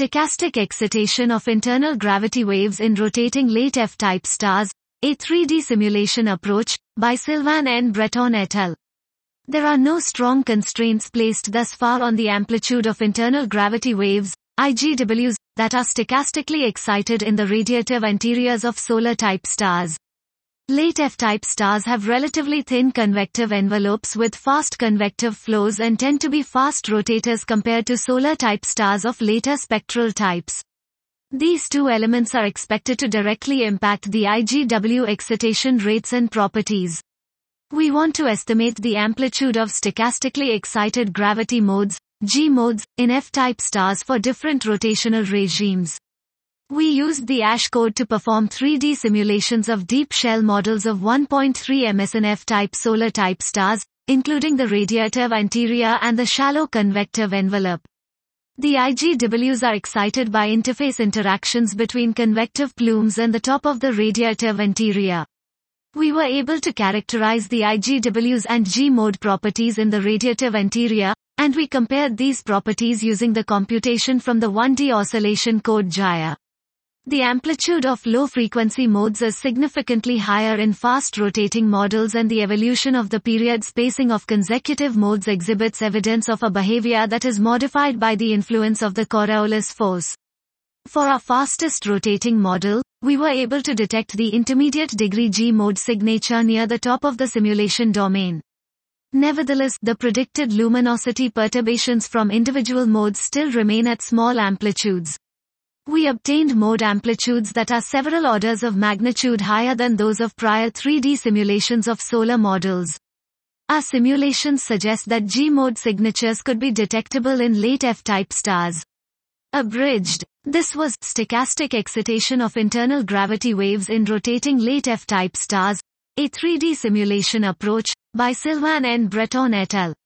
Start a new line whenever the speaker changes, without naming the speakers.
Stochastic excitation of internal gravity waves in rotating late F-type stars, a 3D simulation approach, by Sylvain N. Breton et al. There are no strong constraints placed thus far on the amplitude of internal gravity waves, IGWs, that are stochastically excited in the radiative interiors of solar-type stars. Late F-type stars have relatively thin convective envelopes with fast convective flows and tend to be fast rotators compared to solar-type stars of later spectral types. These two elements are expected to directly impact the IGW excitation rates and properties. We want to estimate the amplitude of stochastically excited gravity modes, G modes, in F-type stars for different rotational regimes. We used the ASH code to perform 3D simulations of deep shell models of 1.3 ms in F-type solar-type stars, including the radiative interior and the shallow convective envelope. The IGWs are excited by interface interactions between convective plumes and the top of the radiative interior. We were able to characterize the IGWs and G-mode properties in the radiative interior, and we compared these properties using the computation from the 1D oscillation code Jaya. The amplitude of low-frequency modes is significantly higher in fast-rotating models, and the evolution of the period spacing of consecutive modes exhibits evidence of a behavior that is modified by the influence of the Coriolis force. For our fastest rotating model, we were able to detect the intermediate degree G-mode signature near the top of the simulation domain. Nevertheless, the predicted luminosity perturbations from individual modes still remain at small amplitudes. We obtained mode amplitudes that are several orders of magnitude higher than those of prior 3D simulations of solar models. Our simulations suggest that G-mode signatures could be detectable in late F-type stars. Abridged. This was stochastic excitation of internal gravity waves in rotating late F-type stars, a 3D simulation approach, by Sylvain N. Breton et al.